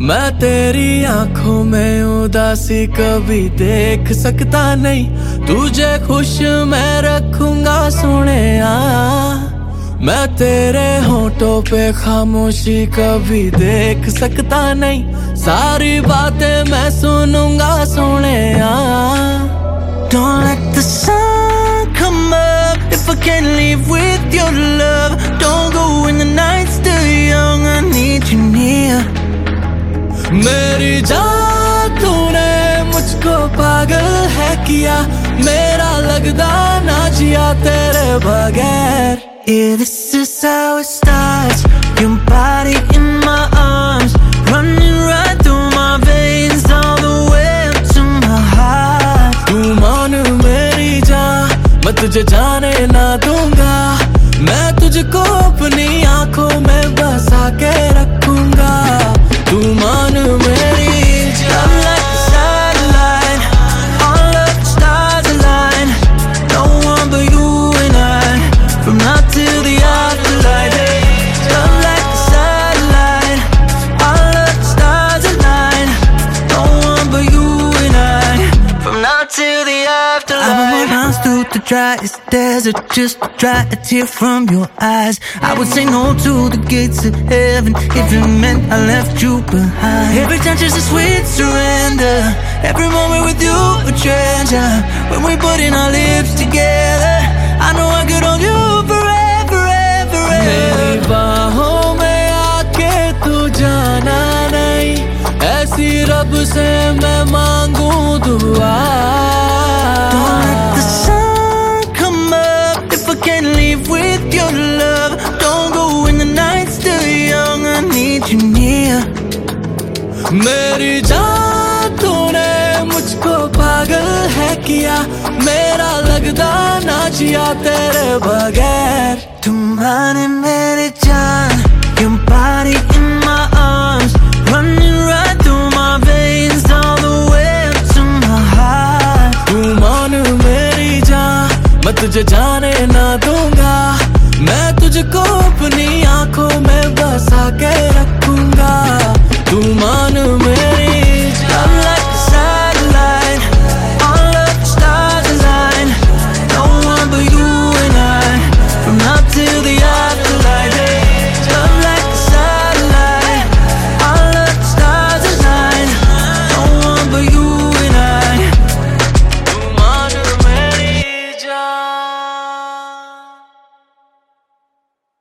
मैं तेरी आंखों में उदासी कभी देख सकता नहीं, तुझे खुश मैं रखूंगा सोनिया। मैं तेरे होठों पे खामोशी कभी देख सकता नहीं, सारी बातें मैं सुनूंगा Sonia. Don't let the sun come up if I can't live with your love. Don't go when the night's still young, I need you near. मेरी जान तूने मुझको पागल है किया, मेरा लगदा ना जिया तेरे बगैर। Yeah, this is how it starts. Your body in my arms, running right through my veins, all the way up to my heart. तू मान मेरी जान, मैं तुझे जाने ना दूंगा, मैं तुझको अपनी आंखों में बसा के रखूंगा। तू मान मेरी Love like a satellite, all of the stars align. No one but you and I, from now till the afterlife. Love like a satellite, all of the stars align. No one but you and I, from now till the afterlife. I would run miles through the driest desert just to dry a tear from your eyes. I would say no to the gates of heaven if it meant I left you behind. Every touch is a sweet surrender, every moment with you a treasure. When we put in our lips together, I know I could hold you forever, forever, मेरी बाहों में आके तू जाना नहीं, ऐसी रब से मैं मांगू दुआ। Don't let the sun come up if I can't live with your love. Don't go when the night's still young, I need you near. मेरी जान तूने मुझको पागल है किया, मेरा लगदा ना जिया तेरे बगैर। तुम्हारे मेरे जान, your body in my arms, running right through my veins, all the way up to my heart. तू मान मेरी जान, मैं तुझे जाने ना दूंगा, मैं तुझको अपनी आंखों में बसा के रखूंगा। तू मान मेरी जान। Love like